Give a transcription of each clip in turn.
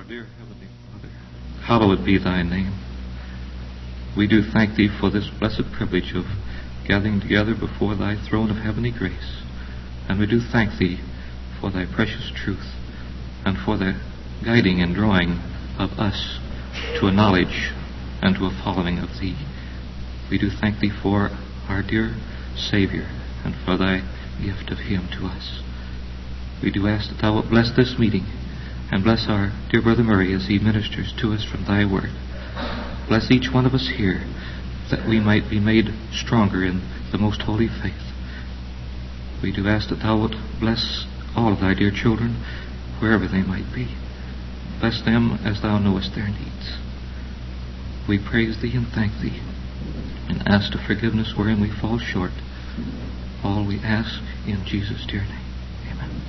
dear Heavenly Father, hallowed be thy name. We do thank thee for this blessed privilege of gathering together before thy throne of heavenly grace. And we do thank thee for thy precious truth and for the guiding and drawing of us to a knowledge and to a following of thee. We do thank thee for our dear Savior and for thy gift of him to us. We do ask that thou wilt bless this meeting and bless our dear Brother Murray as he ministers to us from thy word. Bless each one of us here that we might be made stronger in the most holy faith. We do ask that thou wilt bless all of thy dear children wherever they might be. Bless them as thou knowest their needs. We praise thee and thank thee and ask of forgiveness wherein we fall short. All we ask in Jesus' dear name. Amen.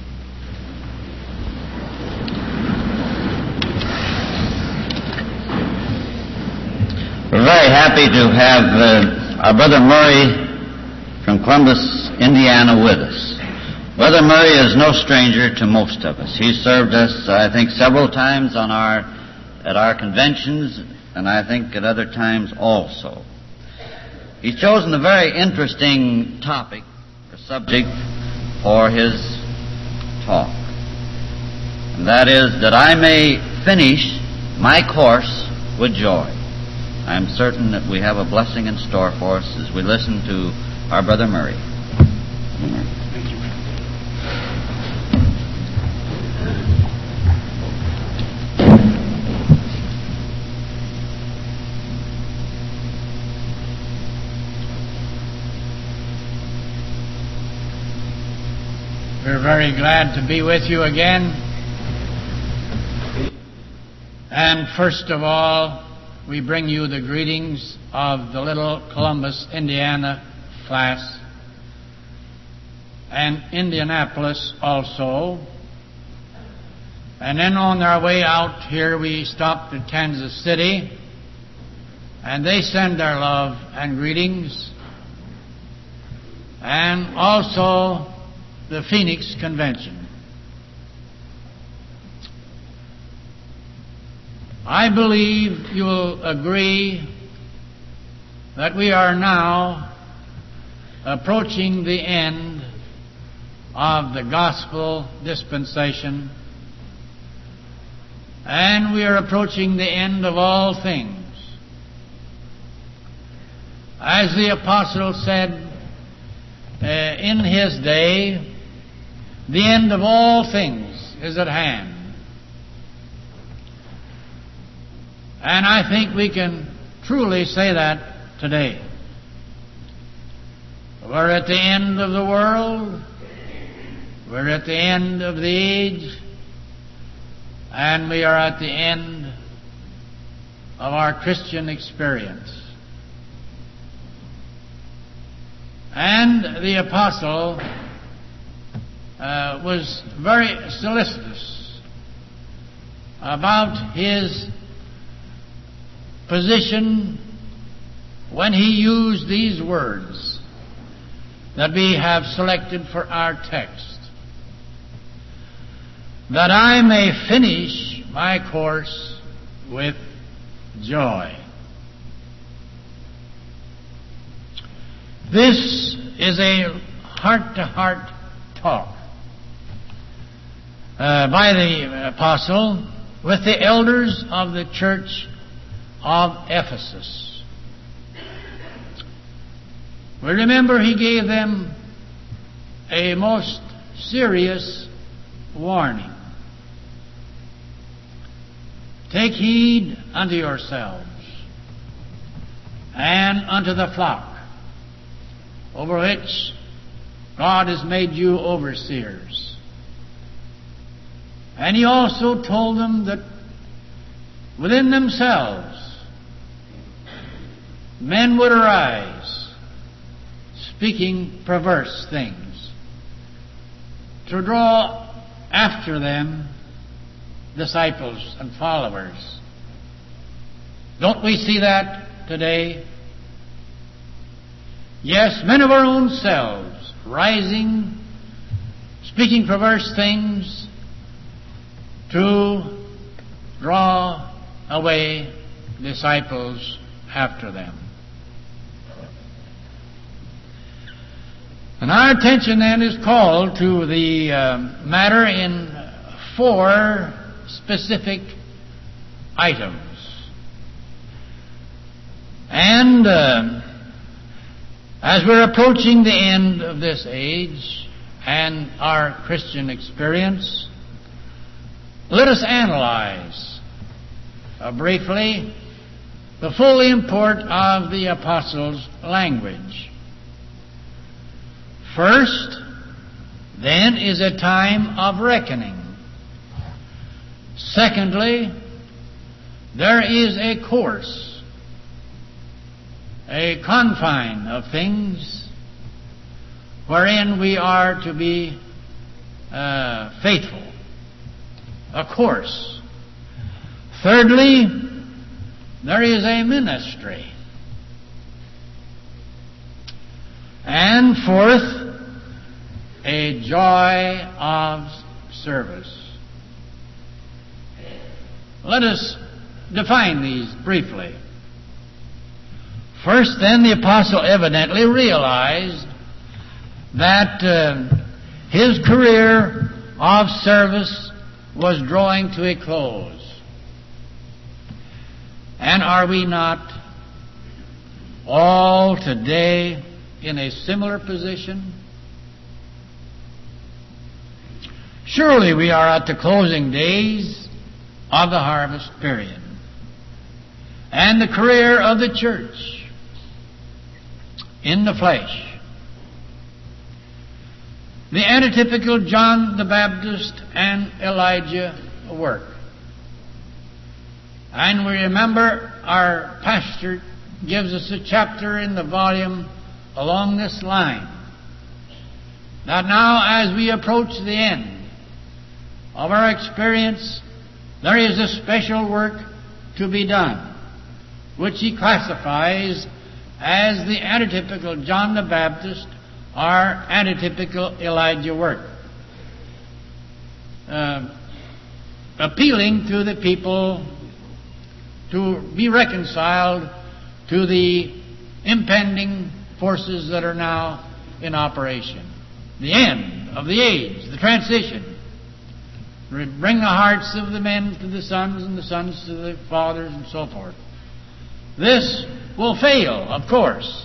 We're very happy to have our Brother Murray from Columbus, Indiana with us. Brother Murray is no stranger to most of us. He's served us, I think, several times at our conventions, and I think at other times also. He's chosen a very interesting topic or subject for his talk, and that is that I may finish my course with joy. I'm certain that we have a blessing in store for us as we listen to our Brother Murray. Thank you. We're very glad to be with you again. And first of all, we bring you the greetings of the little Columbus, Indiana class, and Indianapolis also. And then on our way out here, we stopped at Kansas City, and they send their love and greetings. And also the Phoenix Convention. I believe you will agree that we are now approaching the end of the gospel dispensation, and we are approaching the end of all things. As the apostle said in his day, the end of all things is at hand. And I think we can truly say that today. We're at the end of the world. We're at the end of the age. And we are at the end of our Christian experience. And the apostle was very solicitous about his position when he used these words that we have selected for our text. That I may finish my course with joy. This is a heart-to-heart talk by the apostle with the elders of the church of Ephesus. We remember he gave them a most serious warning. Take heed unto yourselves and unto the flock over which God has made you overseers. And he also told them that within themselves men would arise, speaking perverse things, to draw after them disciples and followers. Don't we see that today? Yes, men of our own selves, rising, speaking perverse things to draw away disciples after them. And our attention then is called to the matter in 4 specific items. And as we're approaching the end of this age and our Christian experience, let us analyze briefly the full import of the apostles' language. First, then, is a time of reckoning. Secondly, there is a course, a confine of things wherein we are to be faithful. A course. Thirdly, there is a ministry. And fourth, a joy of service. Let us define these briefly. First, then, the apostle evidently realized that his career of service was drawing to a close. And are we not all today in a similar position? Surely we are at the closing days of the harvest period. And the career of the church in the flesh. The antitypical John the Baptist and Elijah work. And we remember our pastor gives us a chapter in the volume along this line. That now, as we approach the end of our experience, there is a special work to be done, which he classifies as the antitypical John the Baptist or antitypical Elijah work. Appealing to the people to be reconciled to the impending forces that are now in operation. The end of the age, the transition. Bring the hearts of the men to the sons and the sons to the fathers and so forth. This will fail, of course.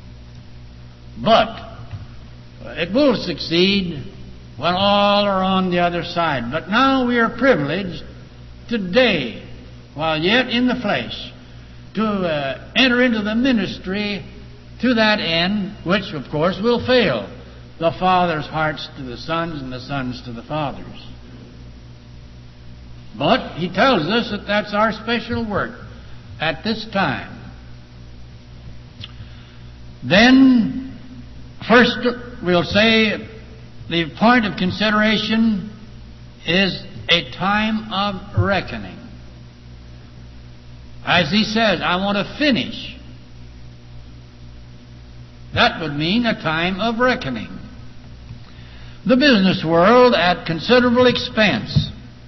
But it will succeed when all are on the other side. But now we are privileged today, while yet in the flesh, to enter into the ministry to that end, which of course will fail. The fathers' hearts to the sons and the sons to the fathers. But he tells us that that's our special work at this time. Then, first we'll say the point of consideration is a time of reckoning. As he says, I want to finish. That would mean a time of reckoning. The business world, at considerable expense,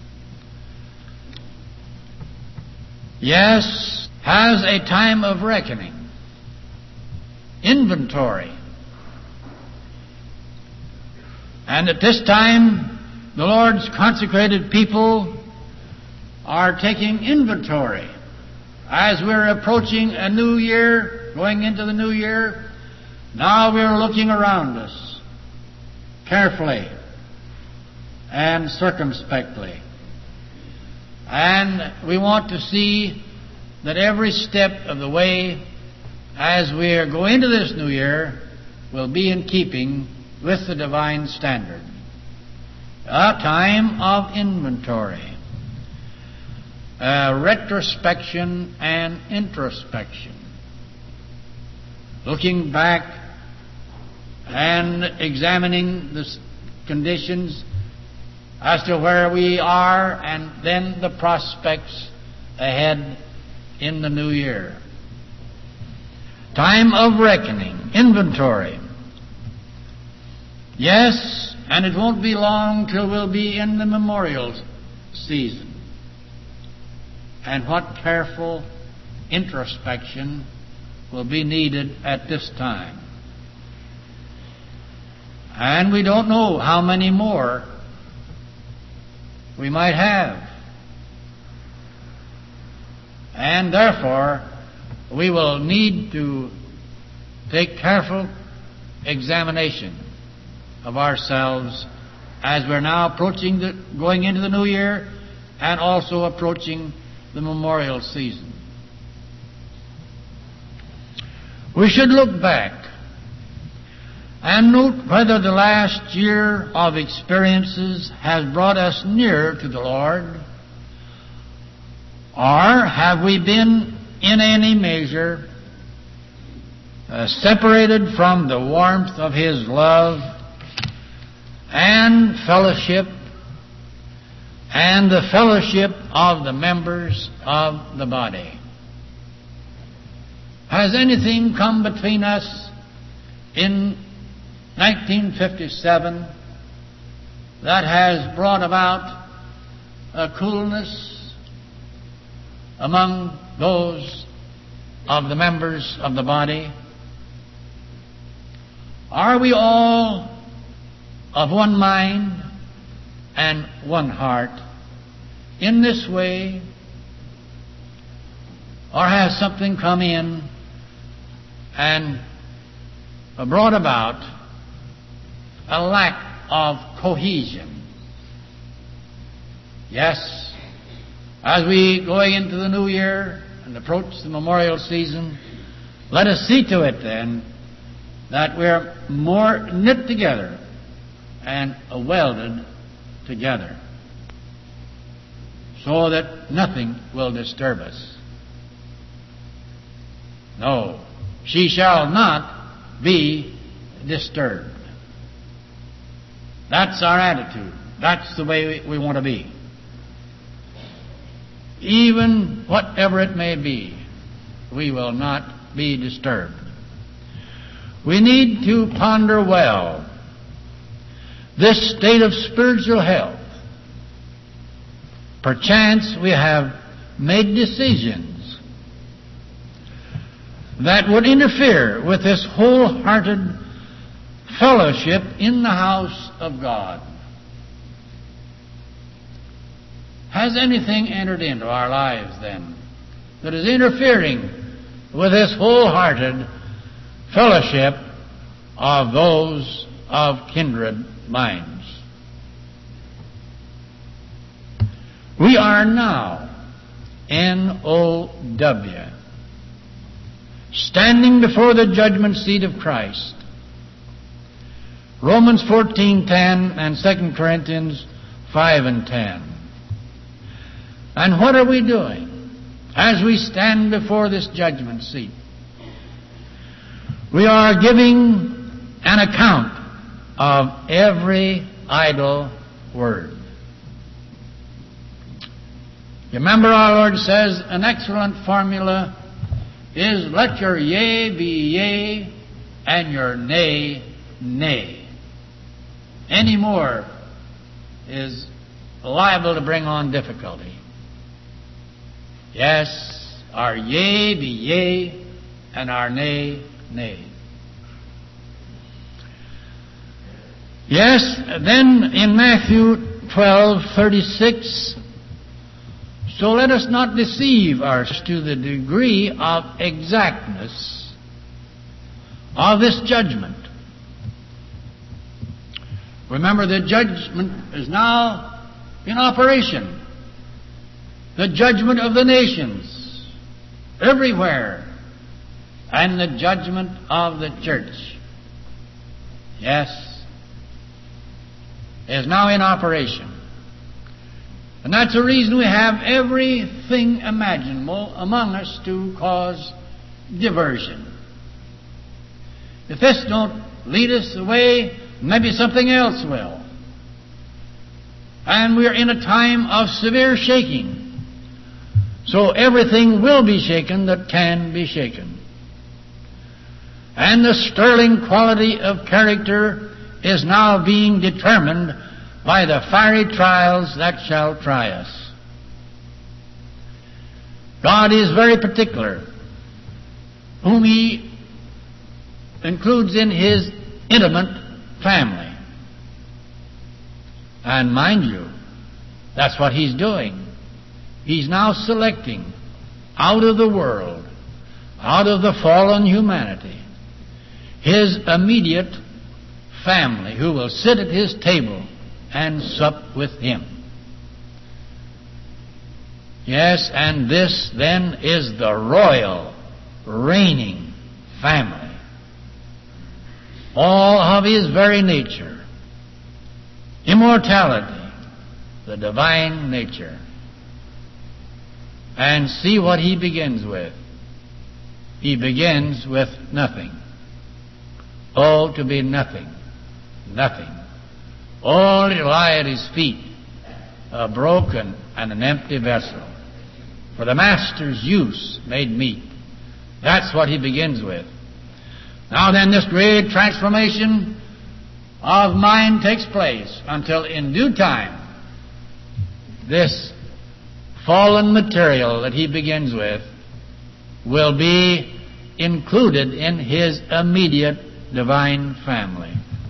yes, has a time of reckoning. Inventory. And at this time, the Lord's consecrated people are taking inventory. As we're approaching a new year, going into the new year, now we're looking around us carefully and circumspectly. And we want to see that every step of the way as we go into this new year will be in keeping with the divine standard. A time of inventory. Retrospection and introspection. Looking back and examining the conditions as to where we are and then the prospects ahead in the new year. Time of reckoning, inventory. Yes, and it won't be long till we'll be in the memorial season. and what careful introspection will be needed at this time. And we don't know how many more we might have. And therefore, we will need to take careful examination of ourselves as we're now approaching going into the new year and also approaching the memorial season. We should look back and note whether the last year of experiences has brought us nearer to the Lord, or have we been in any measure separated from the warmth of His love and fellowship and the fellowship of the members of the body. Has anything come between us in 1957 that has brought about a coolness among those of the members of the body? Are we all of one mind and one heart in this way? Or has something come in and brought about a lack of cohesion? Yes, as we going into the new year and approach the memorial season, let us see to it then that we're more knit together and welded together so that nothing will disturb us. No, she shall not be disturbed. That's our attitude. That's the way we want to be. Even whatever it may be, we will not be disturbed. We need to ponder well this state of spiritual health. Perchance we have made decisions that would interfere with this wholehearted fellowship in the house of God. Has anything entered into our lives then that is interfering with this wholehearted fellowship of those of kindred minds? We are now, N-O-W, standing before the judgment seat of Christ. Romans 14:10 and 2 Corinthians 5:10. And what are we doing as we stand before this judgment seat? We are giving an account of every idle word. You remember our Lord says an excellent formula is let your yea be yea and your nay, nay. Any more is liable to bring on difficulty. Yes, our yea be yea and our nay, nay. Yes, then in Matthew 12:36, so let us not deceive ourselves to the degree of exactness of this judgment. Remember, the judgment is now in operation. The judgment of the nations everywhere, and the judgment of the church, yes, is now in operation. And that's the reason we have everything imaginable among us to cause diversion. If this don't lead us away, maybe something else will. And we're in a time of severe shaking. So everything will be shaken that can be shaken. And the sterling quality of character is now being determined by the fiery trials that shall try us. God is very particular whom He includes in His intimate family. And mind you, that's what He's doing. He's now selecting out of the world, out of the fallen humanity, His immediate family who will sit at His table and sup with Him. Yes, and this then is the royal, reigning family. All of His very nature, immortality, the divine nature. And see what He begins with. He begins with nothing. Oh, to be nothing. Nothing. Only to lie at His feet, a broken and an empty vessel, for the Master's use made meet. That's what He begins with. Now then, this great transformation of mind takes place until in due time this fallen material that He begins with will be included in His immediate divine family.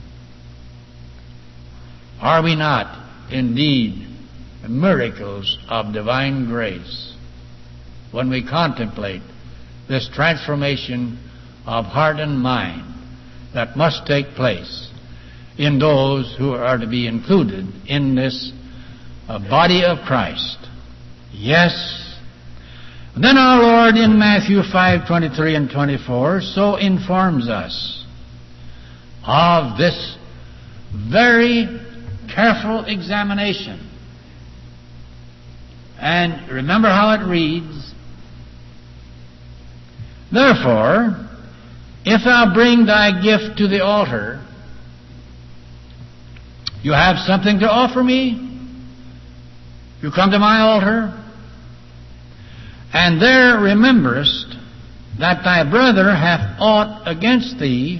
Are we not indeed miracles of divine grace when we contemplate this transformation of heart and mind that must take place in those who are to be included in this body of Christ? Yes. Then our Lord in Matthew 5:23 and 24 so informs us of this very careful examination. And remember how it reads, "Therefore, if thou bring thy gift to the altar, you have something to offer me. You come to my altar, and there rememberest that thy brother hath aught against thee,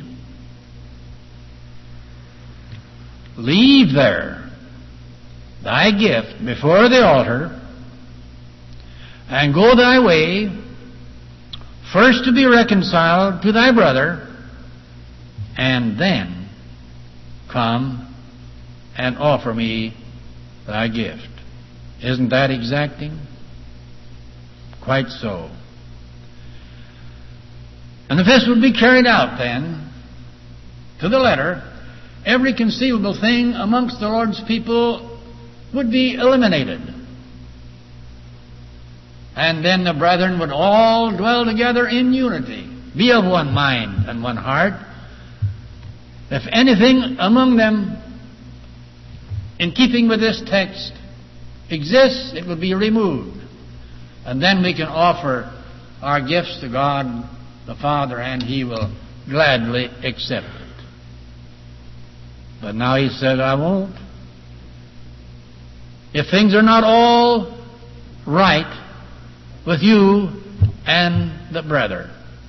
leave there thy gift before the altar, and go thy way, first to be reconciled to thy brother, and then come and offer me thy gift." Isn't that exacting? Quite so. And if this would be carried out then, to the letter, every conceivable thing amongst the Lord's people would be eliminated. And then the brethren would all dwell together in unity, be of one mind and one heart. If anything among them, in keeping with this text, exists, it will be removed. And then we can offer our gifts to God the Father, and He will gladly accept it. But now He said, I won't. If things are not all right with you and the brother.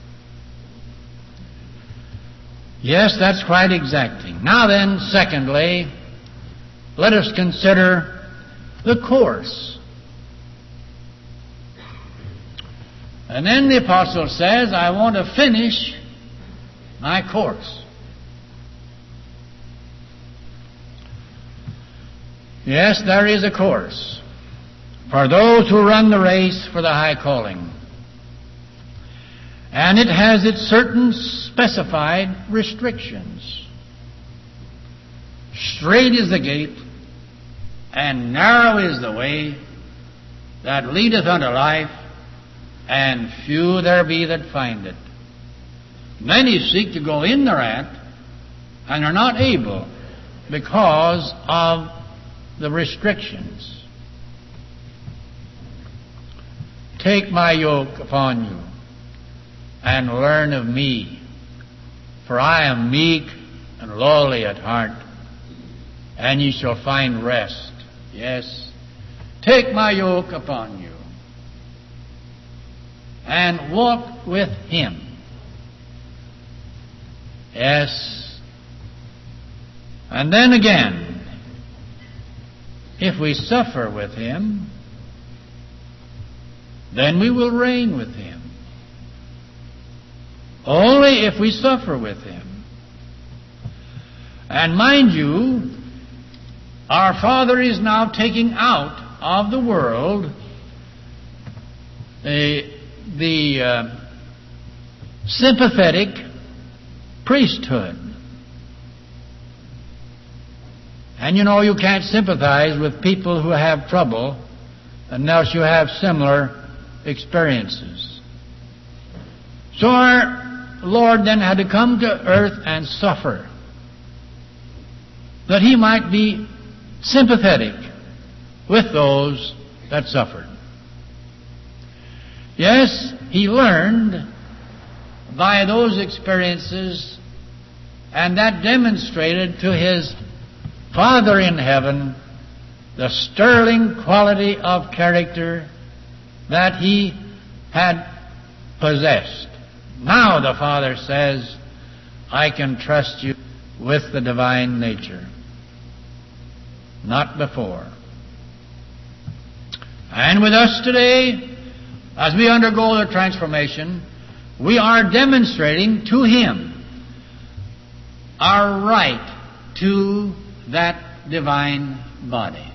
Yes, that's quite exacting. Now then, secondly, let us consider the course. And then the apostle says, I want to finish my course. Yes, there is a course for those who run the race for the high calling. And it has its certain specified restrictions. Straight is the gate, and narrow is the way that leadeth unto life, and few there be that find it. Many seek to go in thereat, and are not able because of the restrictions. Take my yoke upon you, and learn of me, for I am meek and lowly at heart, and ye shall find rest. Yes, take my yoke upon you, and walk with Him. Yes, and then again, if we suffer with Him, then we will reign with Him. Only if we suffer with Him. And mind you, our Father is now taking out of the world the sympathetic priesthood. And you know you can't sympathize with people who have trouble unless you have similar experiences. So our Lord then had to come to earth and suffer, that He might be sympathetic with those that suffered. Yes, He learned by those experiences, and that demonstrated to His Father in heaven the sterling quality of character that He had possessed. Now the Father says, I can trust you with the divine nature. Not before. And with us today, as we undergo the transformation, we are demonstrating to Him our right to that divine body.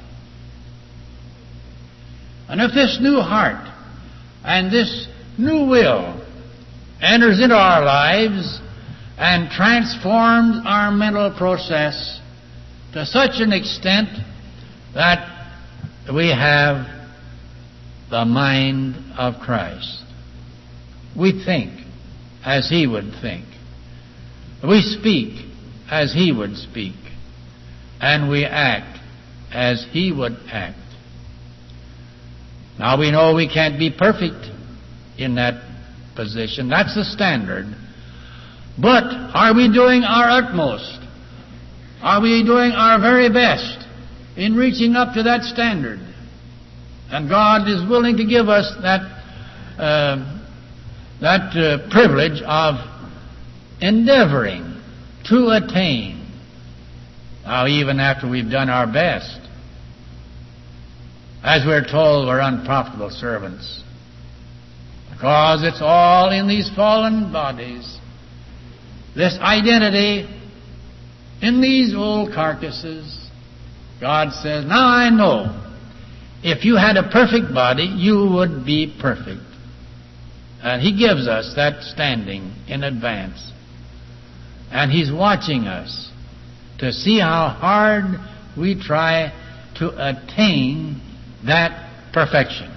And if this new heart and this new will enters into our lives and transforms our mental process to such an extent that we have the mind of Christ, we think as He would think, we speak as He would speak, and we act as He would act. Now we know we can't be perfect in that position. That's the standard. But are we doing our utmost? Are we doing our very best in reaching up to that standard? And God is willing to give us that privilege of endeavoring to attain. Now, even after we've done our best, as we're told, we're unprofitable servants, because it's all in these fallen bodies, this identity in these old carcasses. God says, now I know, if you had a perfect body, you would be perfect. And He gives us that standing in advance. And He's watching us to see how hard we try to attain that perfection.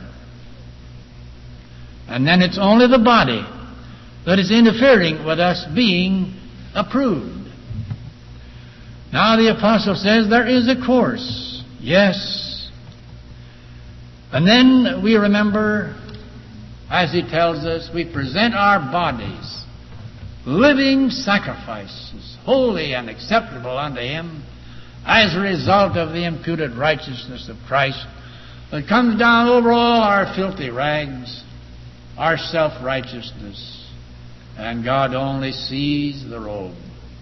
And then it's only the body that is interfering with us being approved. Now the apostle says there is a course. Yes. And then we remember, as he tells us, we present our bodies living sacrifices, holy and acceptable unto Him, as a result of the imputed righteousness of Christ that comes down over all our filthy rags, our self-righteousness, and God only sees the robe.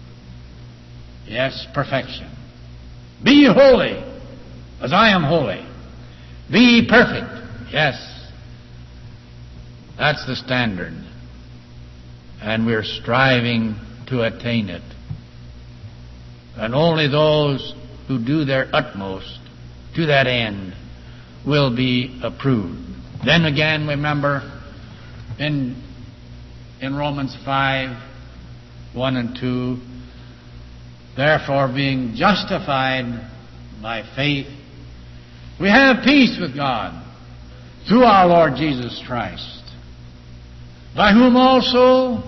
Yes, perfection. Be ye holy, as I am holy. Be ye perfect. Yes. That's the standard. And we're striving to attain it. And only those who do their utmost to that end will be approved. Then again, remember, in Romans 5, 1 and 2, therefore, being justified by faith, we have peace with God through our Lord Jesus Christ, by whom also,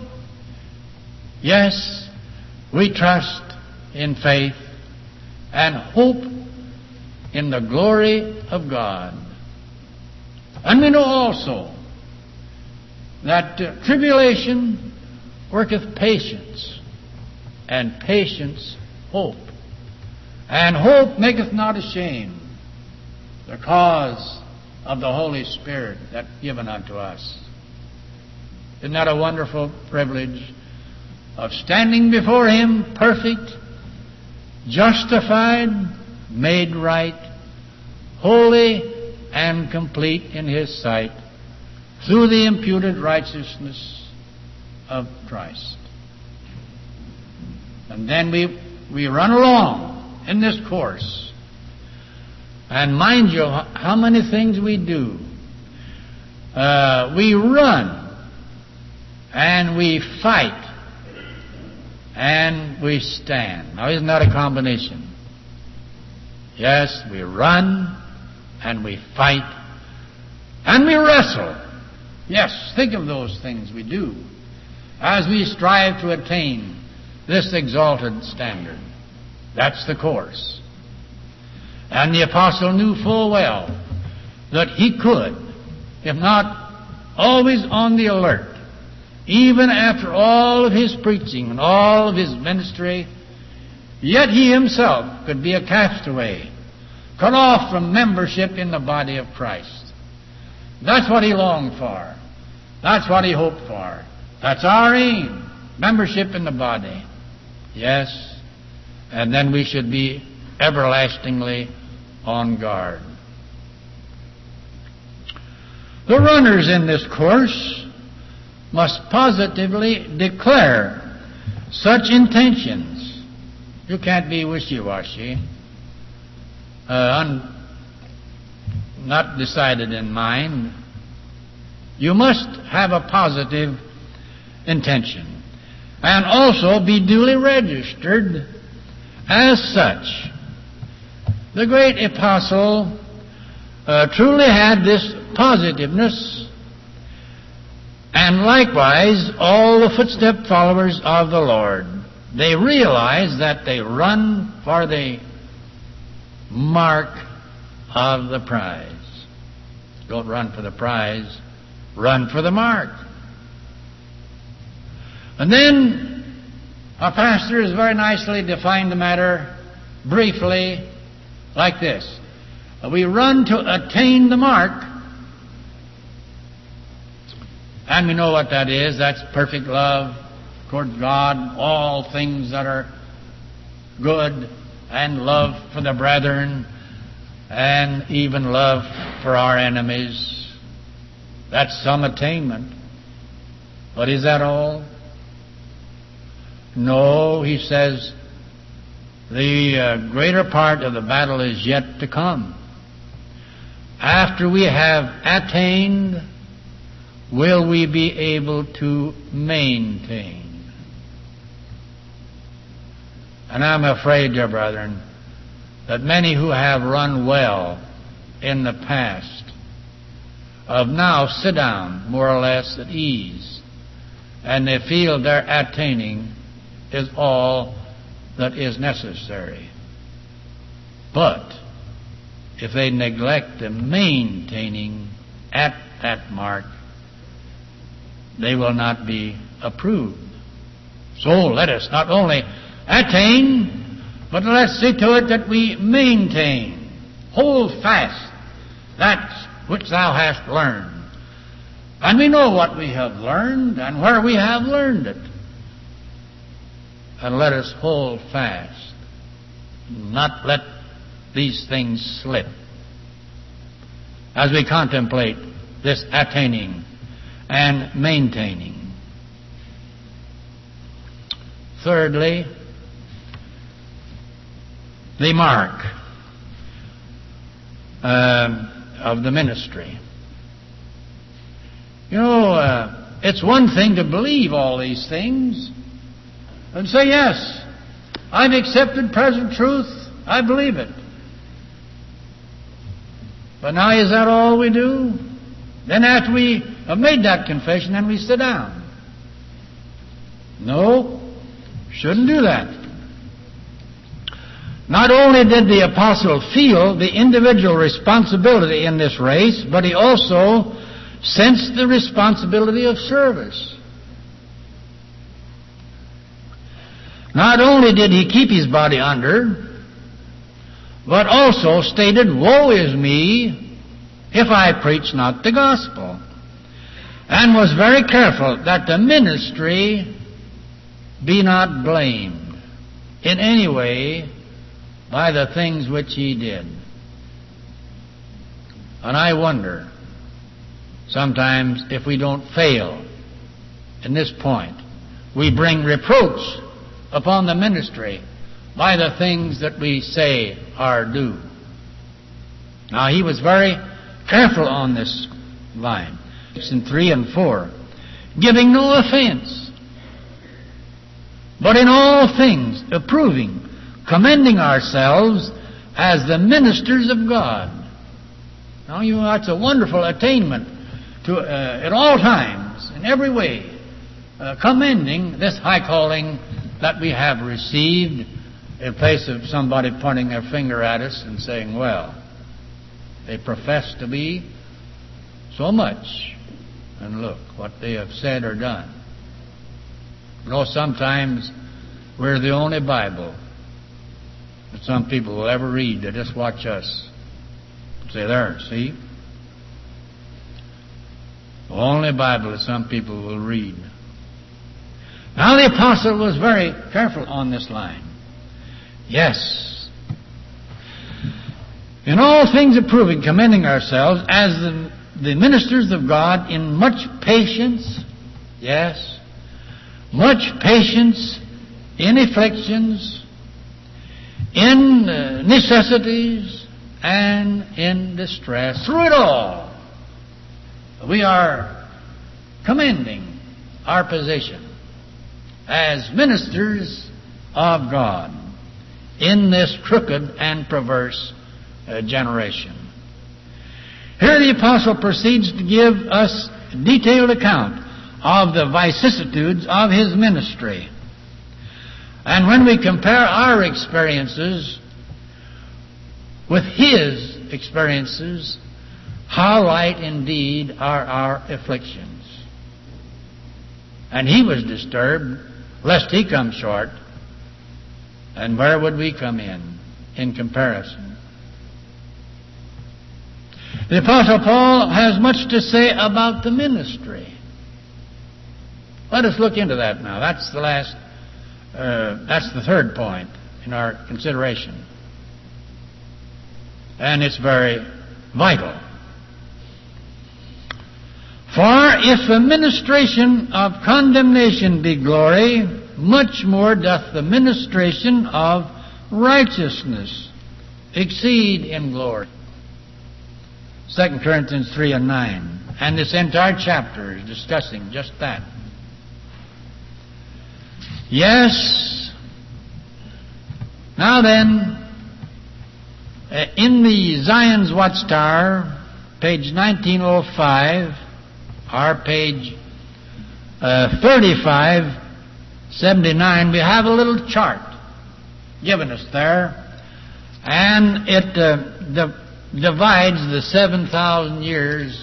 yes, we trust in faith and hope in the glory of God. And we know also that tribulation worketh patience, and patience hope. And hope maketh not ashamed, because of the Holy Spirit that given unto us. Isn't that a wonderful privilege of standing before Him perfect, justified, made right, holy and complete in His sight, through the imputed righteousness of Christ. And then we run along in this course. And mind you, how many things we do. We run, and we fight, and we stand. Now, isn't that a combination? Yes, we run, and we fight, and we wrestle. Yes, think of those things we do as we strive to attain this exalted standard. That's the course. And the apostle knew full well that he could, if not always on the alert, even after all of his preaching and all of his ministry, yet he himself could be a castaway, cut off from membership in the body of Christ. That's what he longed for. That's what he hoped for. That's our aim, membership in the body. Yes, and then we should be everlastingly on guard. The runners in this course must positively declare such intentions. You can't be wishy-washy, not decided in mind. You must have a positive intention and also be duly registered as such. The great apostle truly had this positiveness, and likewise all the footstep followers of the Lord. They realize that they run for the mark of the prize. Don't run for the prize, run for the mark. And then our pastor has very nicely defined the matter briefly like this. We run to attain the mark, and we know what that is. That's perfect love toward God, all things that are good, and love for the brethren, and even love for our enemies. That's some attainment. But is that all? No, he says, the greater part of the battle is yet to come. After we have attained, will we be able to maintain? And I'm afraid, dear brethren, that many who have run well in the past of now sit down more or less at ease, and they feel their attaining is all that is necessary. But if they neglect the maintaining at that mark, they will not be approved. So let us not only attain, but let's see to it that we maintain. Hold fast that which thou hast learned. And we know what we have learned and where we have learned it. And let us hold fast, not let these things slip as we contemplate this attaining and maintaining. Thirdly, the mark of the ministry. You know, it's one thing to believe all these things and say, yes, I've accepted present truth, I believe it. But now is that all we do? Then after we have made that confession, then we sit down. No, shouldn't do that. Not only did the apostle feel the individual responsibility in this race, but he also sensed the responsibility of service. Not only did he keep his body under, but also stated, woe is me if I preach not the gospel, and was very careful that the ministry be not blamed in any way by the things which he did. And I wonder Sometimes, if we don't fail in this point, we bring reproach upon the ministry by the things that we say or do. Now, he was very careful on this line. In 3 and 4, giving no offense, but in all things approving, commending ourselves as the ministers of God. Now, that's a wonderful attainment to at all times, in every way, commending this high calling that we have received, in place of somebody pointing their finger at us and saying, well, they profess to be so much, and look what they have said or done. You know, sometimes we're the only Bible that some people will ever read. They just watch us and say, there, see? The only Bible that some people will read. Now, the apostle was very careful on this line. Yes. In all things approving, commending ourselves as the ministers of God in much patience, yes, much patience in afflictions, in necessities, and in distress. Through it all, we are commending our position as ministers of God in this crooked and perverse generation. Here the apostle proceeds to give us a detailed account of the vicissitudes of his ministry. And when we compare our experiences with his experiences, how light indeed are our afflictions. And he was disturbed lest he come short. And where would we come in comparison? The Apostle Paul has much to say about the ministry. Let us look into that now. That's the third point in our consideration. And it's very vital. For if the ministration of condemnation be glory, much more doth the ministration of righteousness exceed in glory. 2 Corinthians 3 and 9. And this entire chapter is discussing just that. Yes. Now then, in the Zion's Watchtower, page 1905, or page 3579, we have a little chart given us there, and it divides the 7,000 years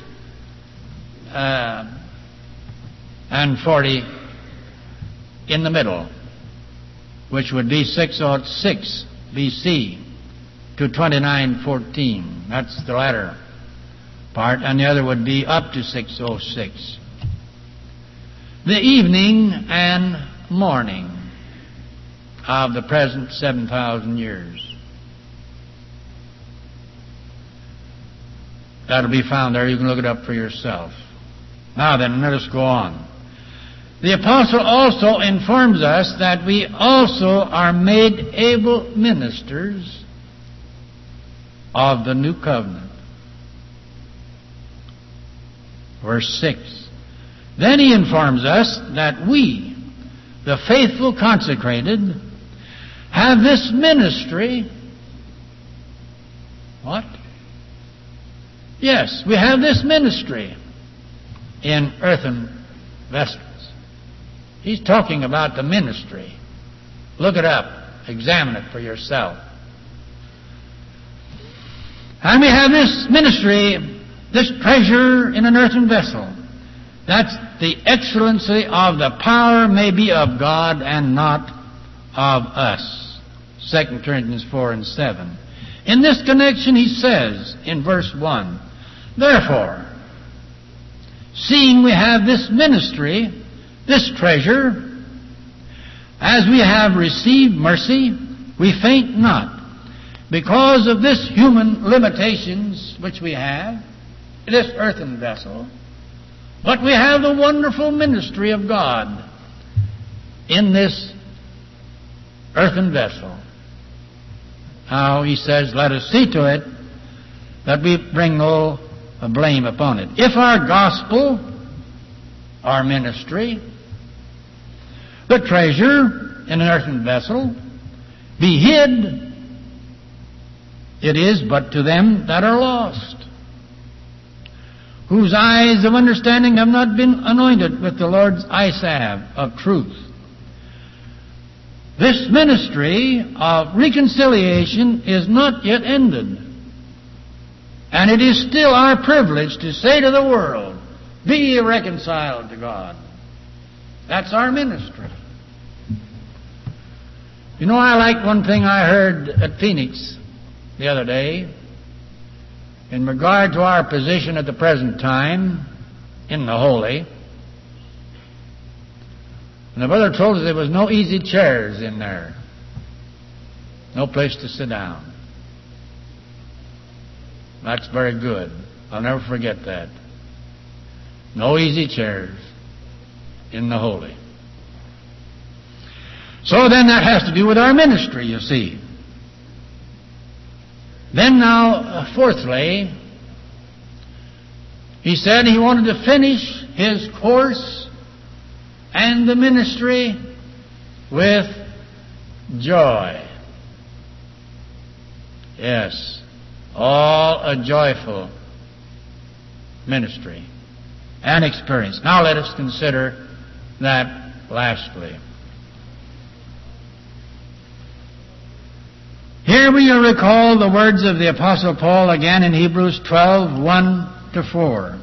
and 40 in the middle, which would be 606 BC to 2914. That's the latter part, and the other would be up to 606. The evening and morning of the present 7,000 years. That'll be found there. You can look it up for yourself. Now then, let us go on. The apostle also informs us that we also are made able ministers of the new covenant. Verse 6. Then he informs us that we, the faithful consecrated, have this ministry. What? Yes, we have this ministry in earthen vessels. He's talking about the ministry. Look it up. Examine it for yourself. And we have this ministry, this treasure in an earthen vessel. That's the excellency of the power may be of God and not of us. 2 Corinthians 4 and 7. In this connection he says in verse 1, therefore, seeing we have this ministry, this treasure, as we have received mercy, we faint not, because of this human limitations which we have, this earthen vessel, But we have the wonderful ministry of God in this earthen vessel. Now he says, let us see to it that we bring no blame upon it. If our gospel, our ministry, the treasure in an earthen vessel, be hid, it is but to them that are lost, whose eyes of understanding have not been anointed with the Lord's eye salve of truth. This ministry of reconciliation is not yet ended. And it is still our privilege to say to the world, be ye reconciled to God. That's our ministry. You know, I like one thing I heard at Phoenix the other day in regard to our position at the present time in the Holy. And the brother told us there was no easy chairs in there. No place to sit down. That's very good. I'll never forget that. No easy chairs in the Holy. So then that has to do with our ministry, you see. Then now, fourthly, he said he wanted to finish his course and the ministry with joy. Yes, all a joyful ministry and experience. Now let us consider that lastly. Here we recall the words of the Apostle Paul again in Hebrews 12:1-4.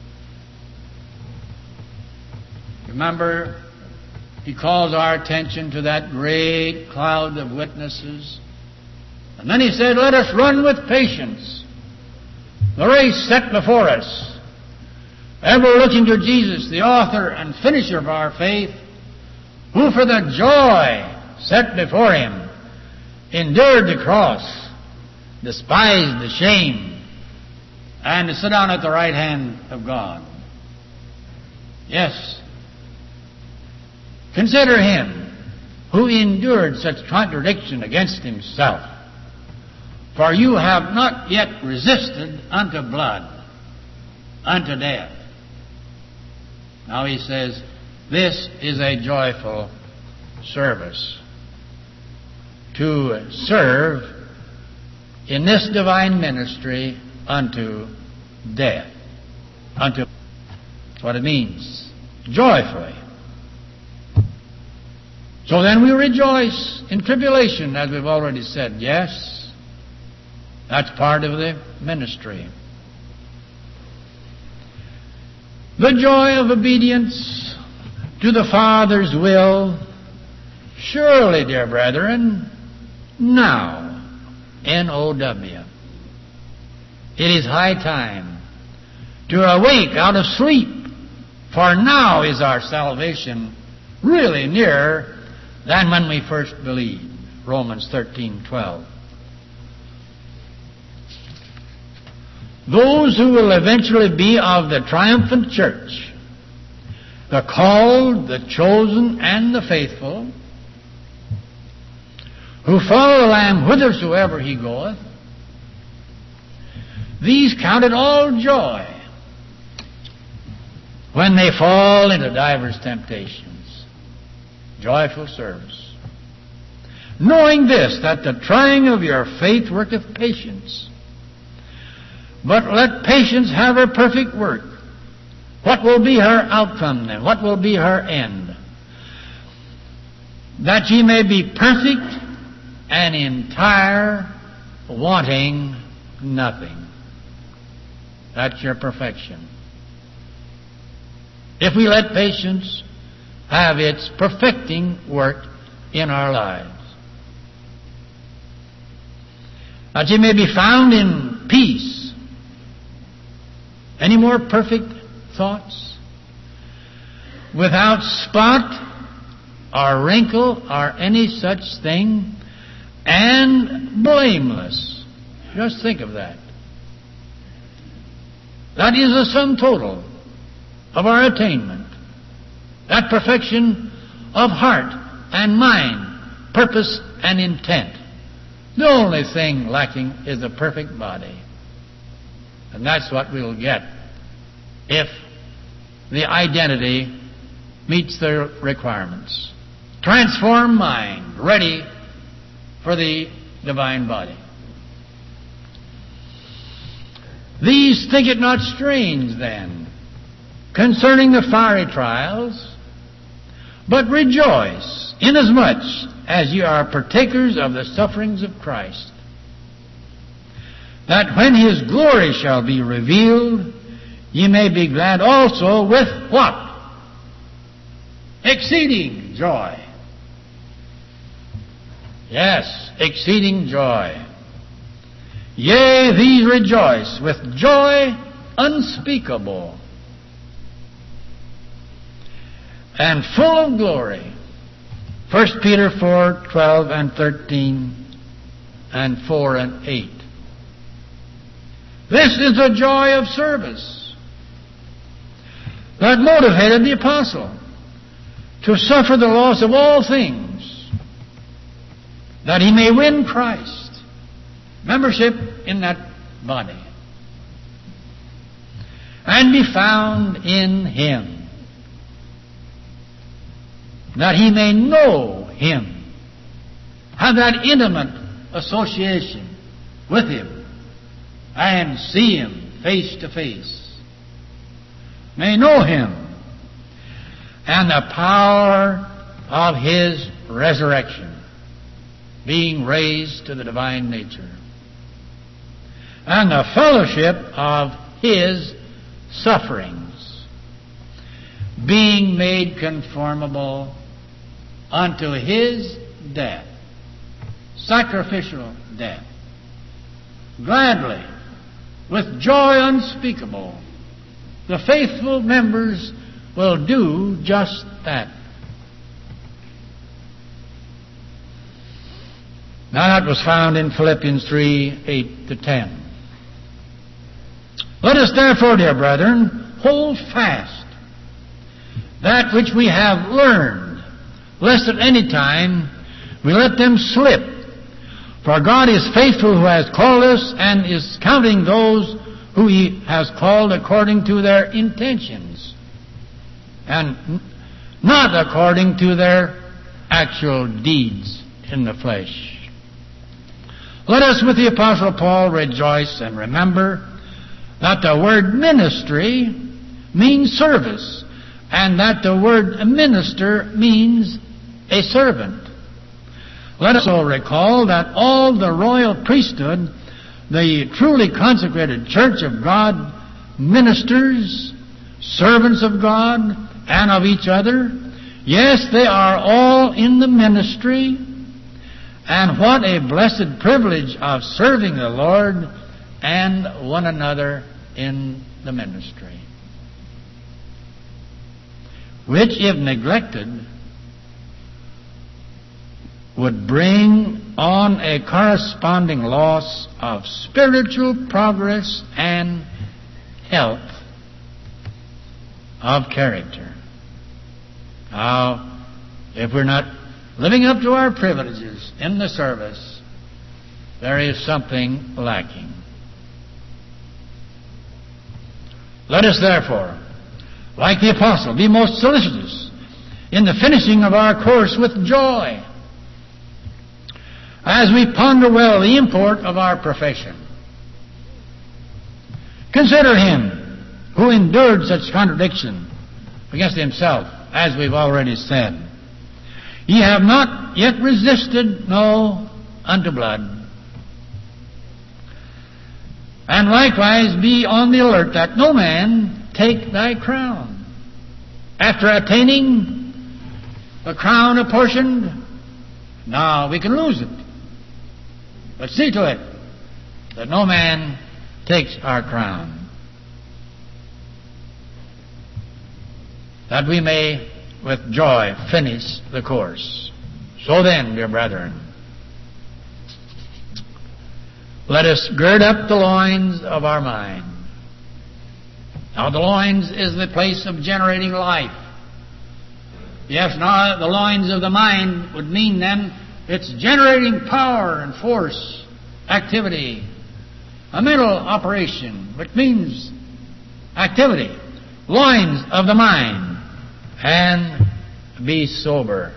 Remember, he calls our attention to that great cloud of witnesses. And then he said, let us run with patience the race set before us, ever looking to Jesus, the author and finisher of our faith, who for the joy set before him endured the cross, despised the shame, and to sit down at the right hand of God. Yes. Consider him who endured such contradiction against himself. For you have not yet resisted unto blood, unto death. Now he says, this is a joyful service. To serve in this divine ministry unto death. That's what it means. Joyfully. So then we rejoice in tribulation, as we've already said. Yes, that's part of the ministry. The joy of obedience to the Father's will. Surely, dear brethren, now, N-O-W, it is high time to awake out of sleep, for now is our salvation really nearer than when we first believed. Romans 13:12. Those who will eventually be of the triumphant church, the called, the chosen, and the faithful, who follow the Lamb whithersoever he goeth, these count it all joy when they fall into divers temptations. Joyful service. Knowing this, that the trying of your faith worketh patience. But let patience have her perfect work. What will be her outcome then? What will be her end? That ye may be perfect and entire, wanting nothing. That's your perfection. If we let patience have its perfecting work in our lives. That ye may be found in peace. Any more perfect thoughts? Without spot or wrinkle or any such thing, and blameless. Just think of that. That is a sum total of our attainment, that perfection of heart and mind, purpose and intent. The only thing lacking is a perfect body. And that's what we'll get if the identity meets the requirements. Transformed mind, ready for the divine body. These think it not strange, then, concerning the fiery trials, but rejoice, inasmuch as ye are partakers of the sufferings of Christ, that when His glory shall be revealed, ye may be glad also with what? Exceeding joy. Yes, exceeding joy. Yea, these rejoice with joy unspeakable and full of glory. 1 Peter 4:12 and 13 and 4 and 8. This is the joy of service that motivated the apostle to suffer the loss of all things, that he may win Christ, membership in that body, and be found in Him, that he may know Him, have that intimate association with Him, and see Him face to face, may know Him, and the power of His resurrection, being raised to the divine nature, and the fellowship of His sufferings, being made conformable unto His death, sacrificial death. Gladly, with joy unspeakable, the faithful members will do just that. Now that was found in Philippians 3:8-10. Let us therefore, dear brethren, hold fast that which we have learned, lest at any time we let them slip. For God is faithful, who has called us, and is counting those who He has called according to their intentions, and not according to their actual deeds in the flesh. Let us, with the Apostle Paul, rejoice and remember that the word ministry means service, and that the word minister means a servant. Let us also recall that all the royal priesthood, the truly consecrated church of God, ministers, servants of God, and of each other, yes, they are all in the ministry. And what a blessed privilege of serving the Lord and one another in the ministry, which, if neglected, would bring on a corresponding loss of spiritual progress and health of character. Now, if we're not living up to our privileges in the service, there is something lacking. Let us therefore, like the apostle, be most solicitous in the finishing of our course with joy, as we ponder well the import of our profession. Consider Him who endured such contradiction against Himself, as we've already said. Ye have not yet resisted, no, unto blood. And likewise be on the alert that no man take thy crown. After attaining the crown apportioned, now we can lose it. But see to it that no man takes our crown, that we may with joy finish the course. So then, dear brethren, let us gird up the loins of our mind Now, the loins is the place of generating life. Yes, now the loins of the mind would mean then it's generating power and force, activity, a mental operation, which means activity. Loins of the mind, and be sober.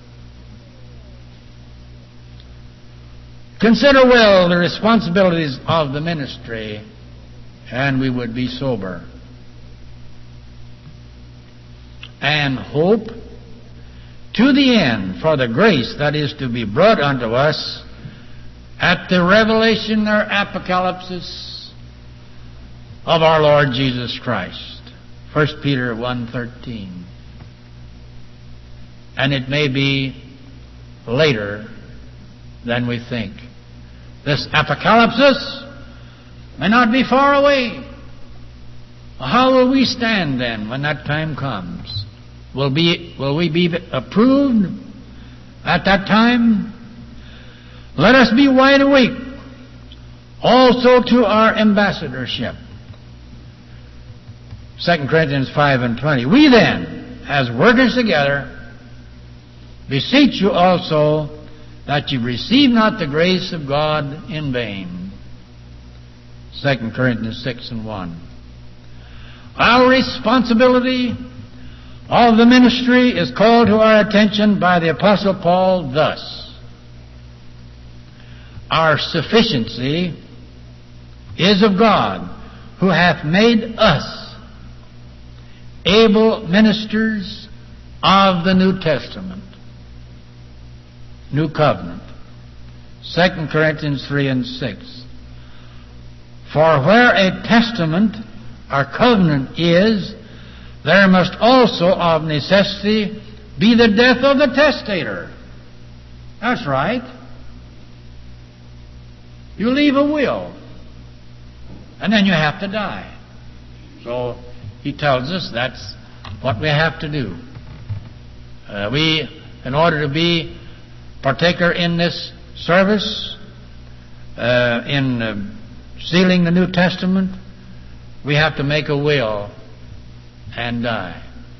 Consider well the responsibilities of the ministry, and we would be sober. And hope to the end for the grace that is to be brought unto us at the revelation or apocalypse of our Lord Jesus Christ. 1 Peter 1:13. And it may be later than we think. This apocalypse may not be far away. How will we stand then when that time comes? Will we be approved at that time? Let us be wide awake also to our ambassadorship. 2 Corinthians 5:20. We then, as workers together, beseech you also that you receive not the grace of God in vain. 2 Corinthians 6:1. Our responsibility of the ministry is called to our attention by the Apostle Paul thus: our sufficiency is of God, who hath made us able ministers of the New Testament, New Covenant. 2 Corinthians 3:6. For where a testament or covenant is, there must also of necessity be the death of the testator. That's right. You leave a will, and then you have to die. So he tells us that's what we have to do. In order to be partaker in this service, in sealing the New Testament, we have to make a will and die.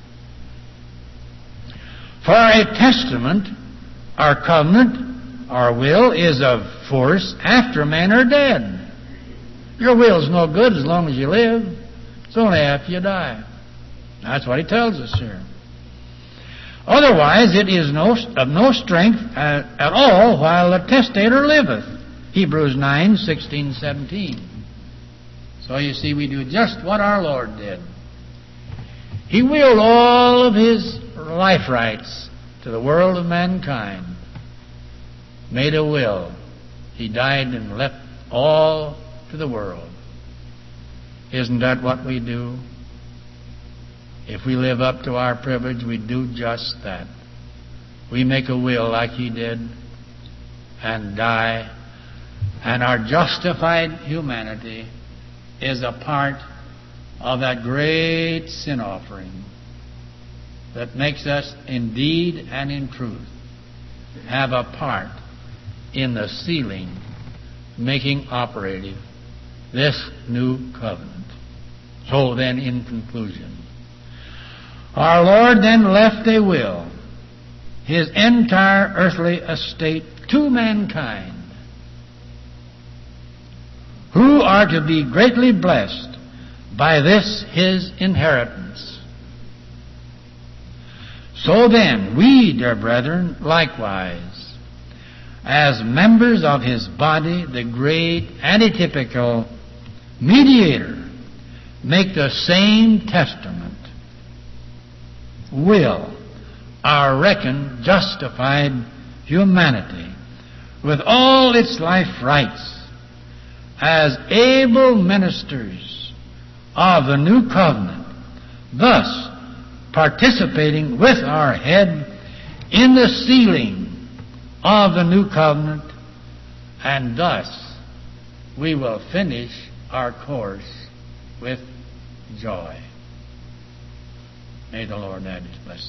For a testament, or covenant, or will, is of force after men are dead. Your will's no good as long as you live. It's only after you die. That's what he tells us here. Otherwise, it is of no strength at all while the testator liveth. Hebrews 9:16-17. So you see, we do just what our Lord did. He willed all of his life rights to the world of mankind. Made a will. He died and left all to the world. Isn't that what we do? If we live up to our privilege, we do just that. We make a will like he did and die. And our justified humanity is a part of that great sin offering that makes us indeed and in truth have a part in the sealing, making operative this new covenant. So then, in conclusion, our Lord then left a will, his entire earthly estate, to mankind, who are to be greatly blessed by this his inheritance. So then, we, dear brethren, likewise, as members of his body, the great antitypical mediator, make the same testament, will our reckoned justified humanity with all its life rights as able ministers of the new covenant, thus participating with our head in the sealing of the new covenant, and thus we will finish our course with joy. May the Lord add his blessing.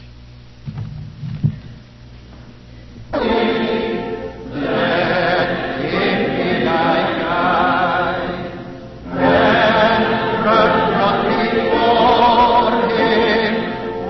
And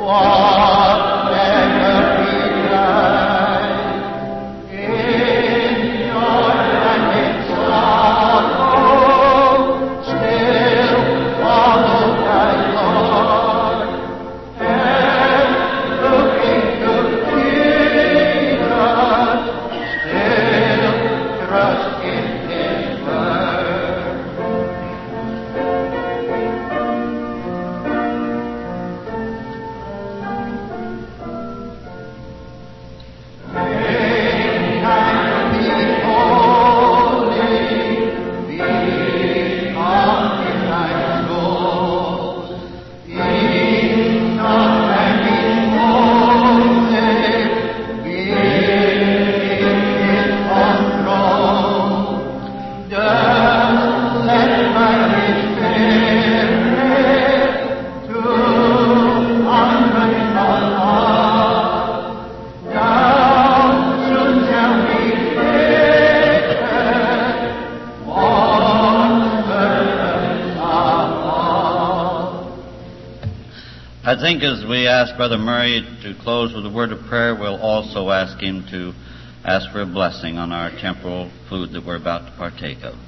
I think as we ask Brother Murray to close with a word of prayer, we'll also ask him to ask for a blessing on our temporal food that we're about to partake of.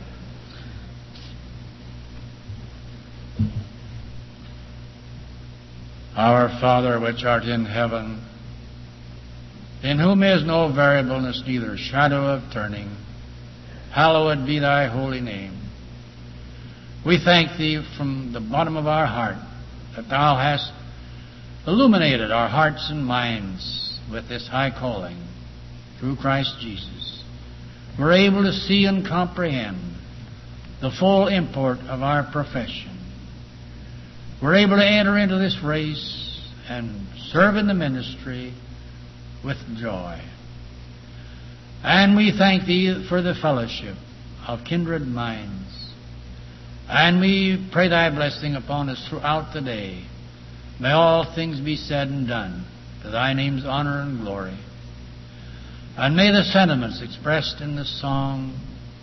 Our Father which art in heaven, in whom is no variableness, neither shadow of turning, hallowed be thy holy name. We thank thee from the bottom of our heart that thou hast illuminated our hearts and minds with this high calling through Christ Jesus. We're able to see and comprehend the full import of our profession. We're able to enter into this race and serve in the ministry with joy. And we thank thee for the fellowship of kindred minds. And we pray thy blessing upon us throughout the day. May all things be said and done to thy name's honor and glory. And may the sentiments expressed in the song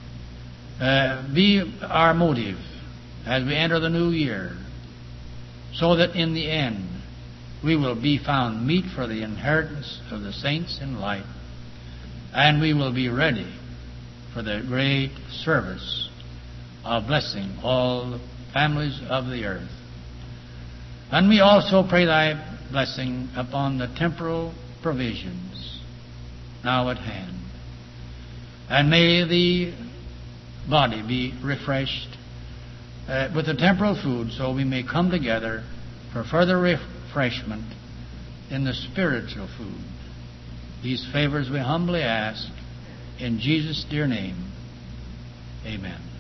be our motive as we enter the new year, so that in the end we will be found meet for the inheritance of the saints in light, and we will be ready for the great service of blessing all the families of the earth. And we also pray thy blessing upon the temporal provisions now at hand. And may the body be refreshed with the temporal food, so we may come together for further refreshment in the spiritual food. These favors we humbly ask in Jesus' dear name. Amen.